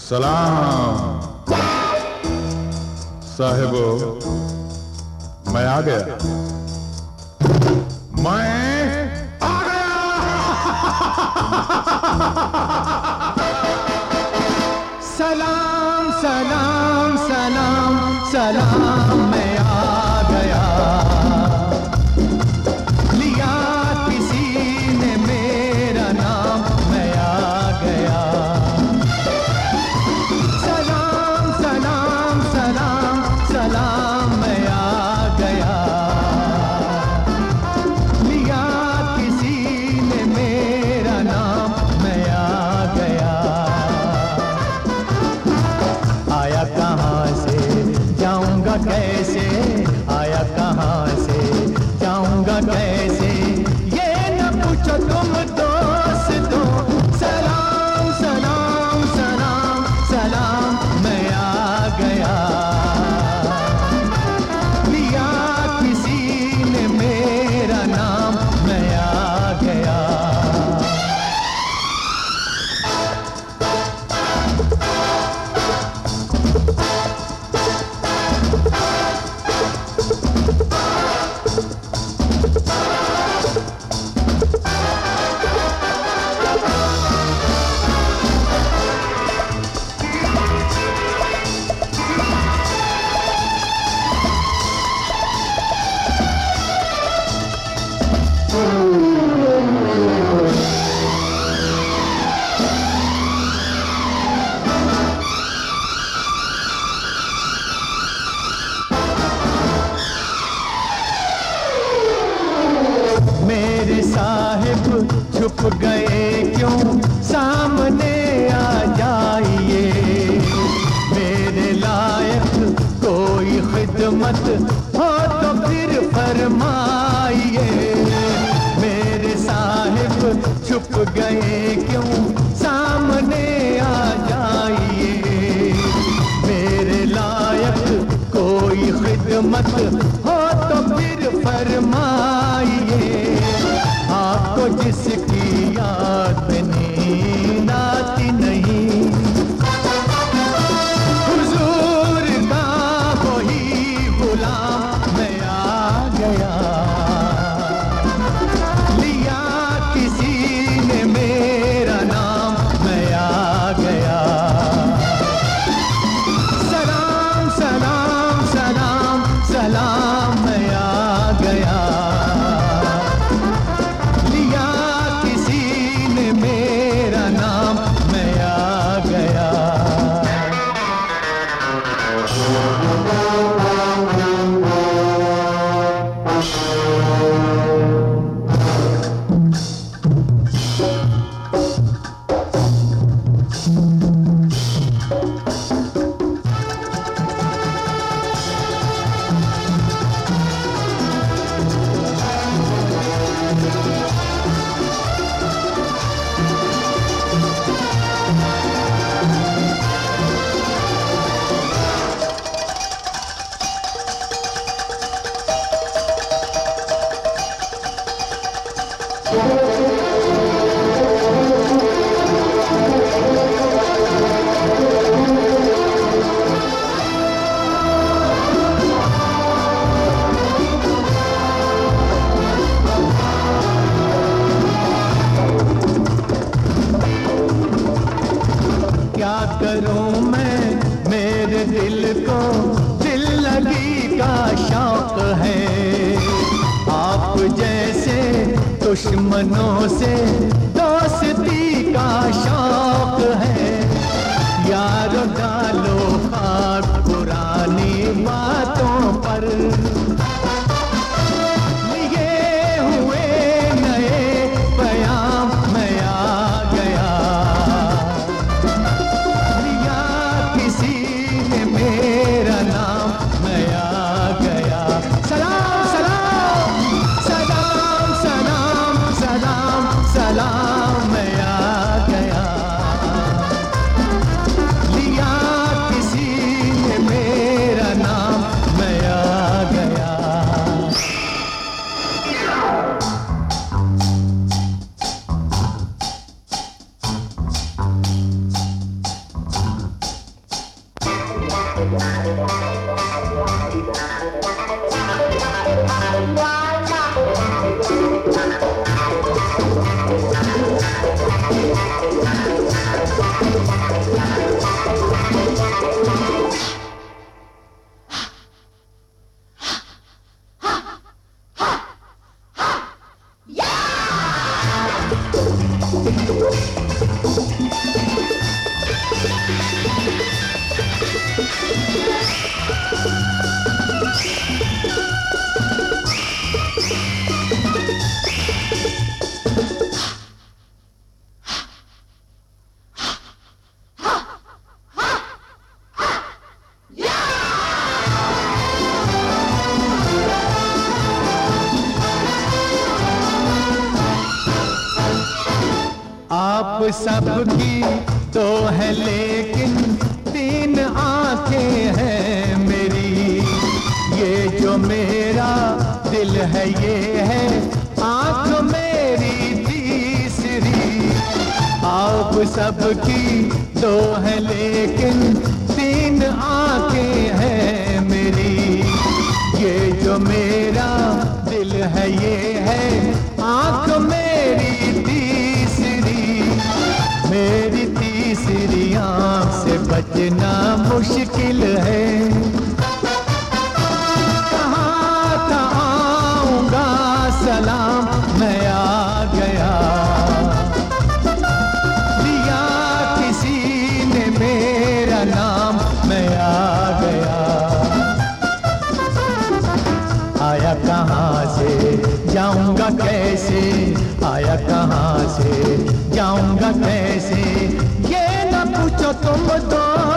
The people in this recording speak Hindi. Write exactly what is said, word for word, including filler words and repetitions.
सलाम साहिबो, मैं आ गया, मैं आ गया। सलाम सलाम सलाम सलाम, मैं आ गया। लिया किसी ने मेरा नाम, मैं आ गया। सलाम सलाम सलाम सलाम, मैं आ गया। लिया किसी ने मेरा नाम, मैं आ गया। आया कहाँ से, जाऊंगा कैसे, आया कहाँ से, जाऊंगा कैसे, ये न पूछो तुम दोस्तों। सलाम सलाम सलाम सलाम, मैं आ गया। लिया किसी ने मेरा नाम, मैं आ गया। मेरे साहिब छुप गए क्यों, सामने आ जाइए। मेरे लायक कोई खिदमत हो तो फिर फरमाइए। मेरे साहिब छुप गए क्यों, सामने आ जाइए। मेरे लायक कोई खिदमत हो तो फिर फरमाइए। आपको जिसकी याद में नींद आती नहीं, हुजूर का वही गुलाम, मैं आ गया। लिया किसी ने मेरा नाम, मैं आ गया। सलाम सलाम सलाम सलाम, मैं आ गया। लिया किसी ने मेरा नाम, मैं आ गया। क्या करूं मैं, मेरे दिल को दिल लगी का शौक है। आप जैसे दुश्मनों से दोस्ती का शौक है। यारो डालो खाक पुरानी बातों पर, लिए हुए नए बयां, मैं आ गया। लिया किसी ने मेरा नाम, मैं आ गया। सलाम सलाम सलाम सलाम सलाम सलाम। आप सबकी तो है लेकिन तीन आंखें हैं मेरी, ये जो मेरा दिल है ये है आंख मेरी तीसरी। आप सबकी तो है लेकिन तीन आंखें हैं मेरी, ये जो मेरा दिल है ये है आंख मेरी तीसरी। मेरी तीसरी आँख से बचना मुश्किल है। कहाँ था आऊँगा सलाम, मैं आ गया। लिया किसी ने मेरा नाम, मैं आ गया। आया कहाँ से जाऊँगा कैसे, आया कहाँ से जाऊँगा कैसे, ये न पूछो तुम तो।